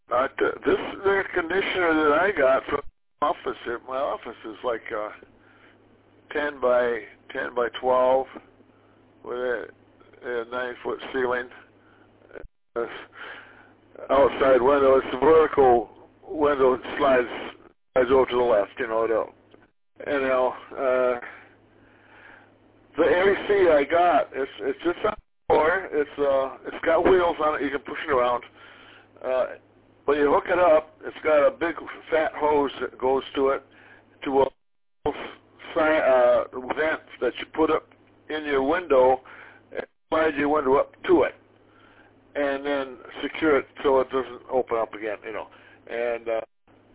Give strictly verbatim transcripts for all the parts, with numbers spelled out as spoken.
Uh, th- this air conditioner that I got from my office, here, my office is like uh, ten by ten by twelve with a, a nine foot ceiling. Uh, outside window, it's a vertical window that slides slides over to the left. You know, it'll, and you know, uh, the A C I got, it's it's just on the floor. It's uh, it's got wheels on it. You can push it around. Uh, When you hook it up, it's got a big fat hose that goes to it, to a uh, vent that you put up in your window and slide your window up to it, and then secure it so it doesn't open up again, you know. And uh,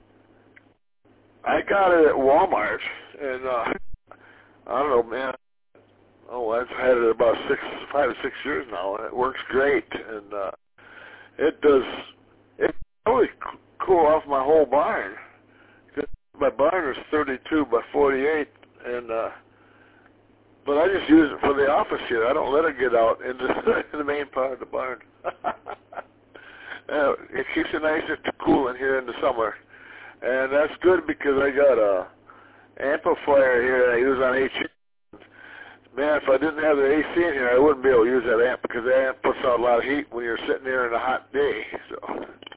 I got it at Walmart, and uh, I don't know, man. Oh, I've had it about six, five or six years now, and it works great, and uh, it does. It really cool off my whole barn. My barn is thirty-two by forty-eight, and uh, but I just use it for the office here. I don't let it get out into the main part of the barn. uh, it keeps it nice and cool in here in the summer, and that's good because I got a amplifier here that I use on H. Man, if I didn't have the A C in here, I wouldn't be able to use that amp because that amp puts out a lot of heat when you're sitting there in a hot day. So.